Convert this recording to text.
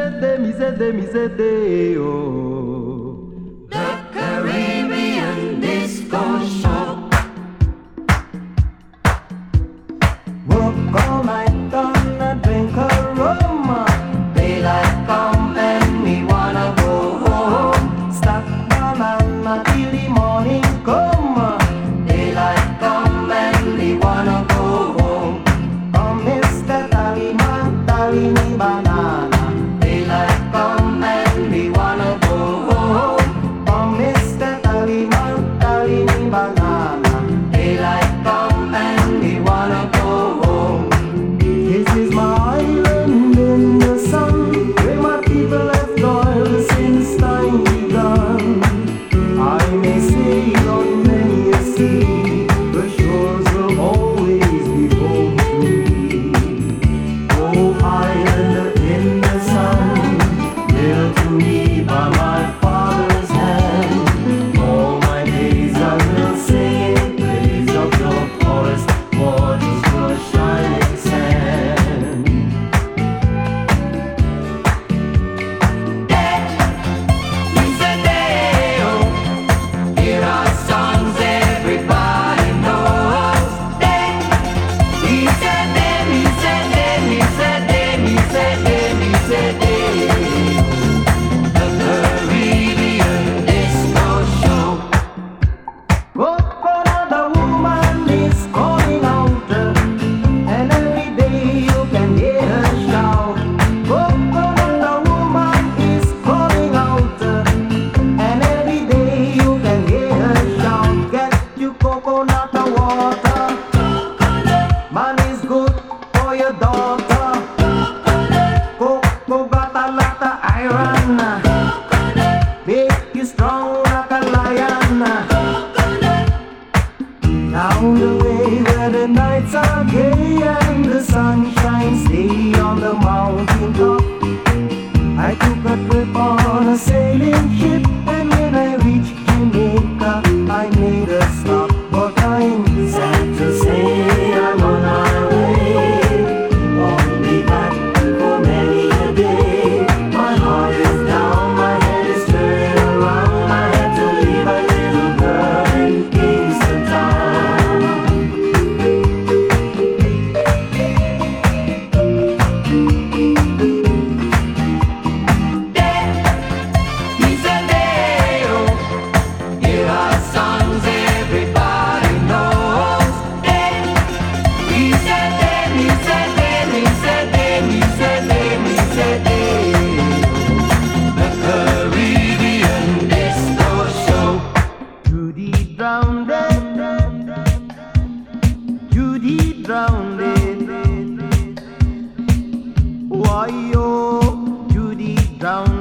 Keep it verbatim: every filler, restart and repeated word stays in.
Misede, misede, misede, oh. The Caribbean Disco Show. Work all night on a drink of rum. Daylight come and we wanna go home. Stack banana till the morning come. Daylight come and we wanna go home. Come, Mister Tallyman, tally me banana. Daylight come and we wanna go home. Come, Mister Tallyman, tally me banana. Daylight come and we wanna go home. This is my island in the sun, where my people have toiled since time begun. I may sail on many a sea, the shores will always be home to me. Oh, island in the sun, built to me by my father's hand. All my days I will sing in praise of your forest, waters, your shining sand. It's a day, oh. Here are songs everybody knows. It's a day, it's a day, it's a day, it's a day, it's a day. The Caribbean Disco Show. Coconut woman is calling out, and every day you can hear her shout. Coconut woman is calling out, and every day you can hear her shout. Get you coconut water, man is good for your daughter. Cocoa got a lot of iron, make you strong like a lion. Down the way where the nights are gay and the sunshine stay on the mountain top, I took a trip on a sailing ship, and when I reached Jamaica I made a stop. But I'm sad to say I'm on my way, won't be back for many a day. My heart is down, my head is turning around, I had to leave a little girl in Kingston town. It's a day, oh. Here are songs everybody knows. It's a day, it's a day, it's a day, it's a day, it's a day. The Caribbean Disco Show. Judy drowned it, Judy drowned it. Why, oh, Judy drowned